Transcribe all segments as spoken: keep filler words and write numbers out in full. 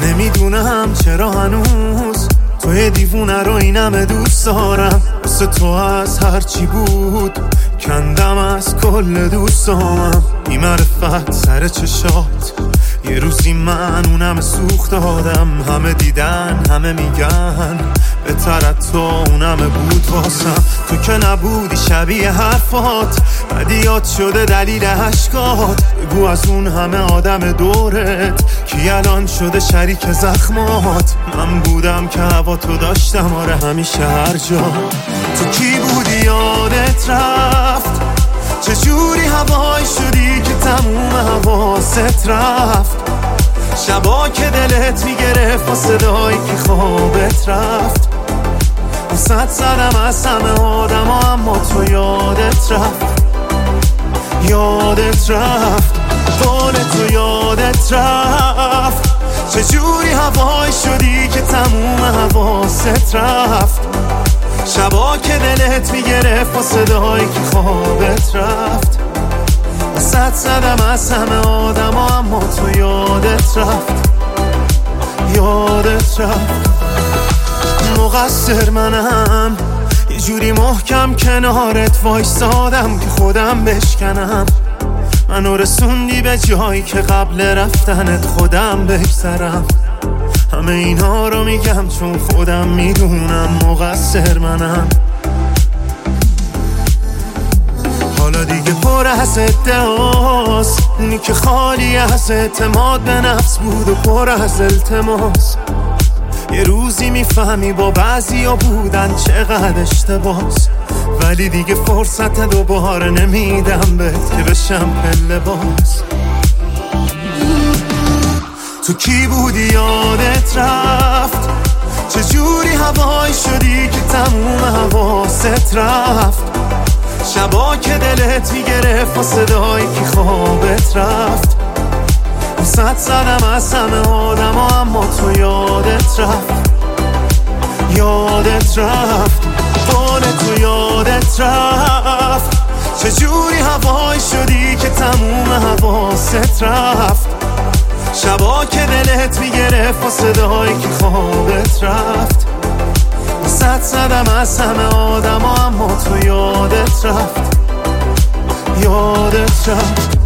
نمیدونم چرا هنوز توی دیوونه رو اینم دوست دارم. واسه تو از هرچی بود کندم از کل دوستامم. بی معرفت سر چشات یه روزی من اونم سوخت دادم. همه دیدن همه میگن بهترت تو اونم بود واسم. تو که نبودی شبیه حرفات بدیات شده دلیل عشقات. بگو از اون همه آدم دورت کی الان شده شریک زخمات. من بودم که هوا تو داشتم آره همیشه هر جا. تو کی بودی یادت رفت چجوری هوای شدی که تموم حواست رفت. شبا که دلت میگرفت با صدایی که خوابت رفت. وسط زدم از همه آدم ها اما تو یادت رفت. یادت رفت قول تو یادت رفت. چجوری هوای شدی که تموم حواست رفت. شبا که دلت میگرفت با صدایی که خوابت رفت. وسط زدم از همه آدم ها اما تو یادت رفت. یادت رفت. مقصر منم یه جوری محکم کنارت وایسادم که خودم بشکنم. منو رسوندی به جایی که قبل رفتنت خودم بگذرم. همه اینا رو میگم چون خودم میدونم مقصر منم. حالا دیگه پر از ادعاست اونی که خالی از اعتماد به نفس بود و پر از التماس. یه روزی میفهمی با بعضی ها بودن چقدر اشتباس. ولی دیگه فرصت دوباره نمیدم بهت که بشم پله باز. تو کی بودی یادت رفت چجوری هوای شدی که تموم حواست رفت. شبا که دلت میگرفت با صدایی که خوابت رفت. وسط زدم از همه آدم ها اما تو یادت رفت. یادت رفت قول تو یادت رفت. چجوری هوای شدی که تموم حواست رفت. شبا که دلت میگرفت با صدایی که خوابت رفت. وسط زدم از همه آدم ها اما تو یادت رفت. یادت رفت.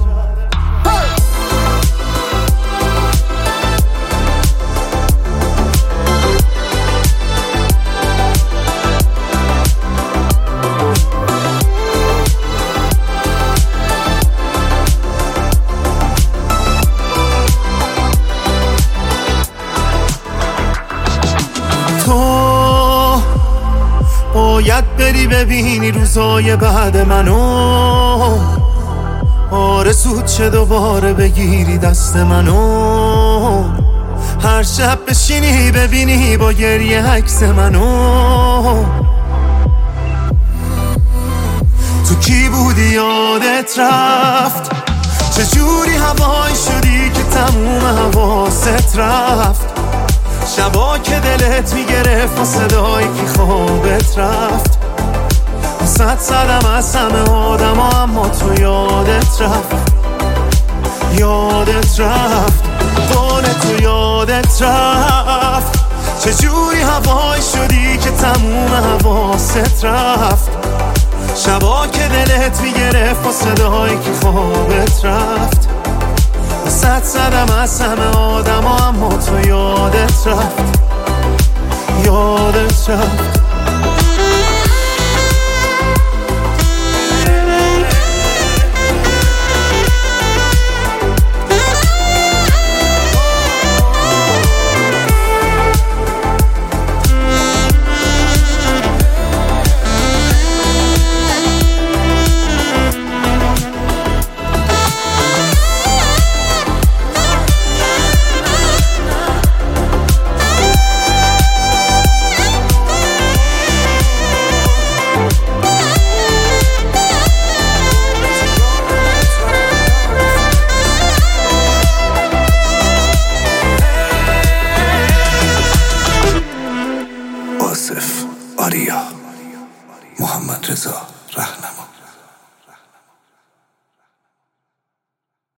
تو باید بری ببینی روزای بعد منو. آرزوت چه دوباره بگیری دست منو. هر شب بشینی ببینی با گریه عکس منو. تو کی بودی یادت رفت چجوری هوای شدی که تموم حواست رفت. شبا که دلت میگرفت با صدایی که خوابت رفت. وسط زدم از همه آدم ها اما تو یادت رفت. یادت رفت قول تو یادت رفت. چجوری هوای شدی که تموم حواست رفت. شبا که دلت میگرفت با صدایی که خوابت رفت. وسط زدم از همه آدم ها اما تو یادت رفت. یادت رفت.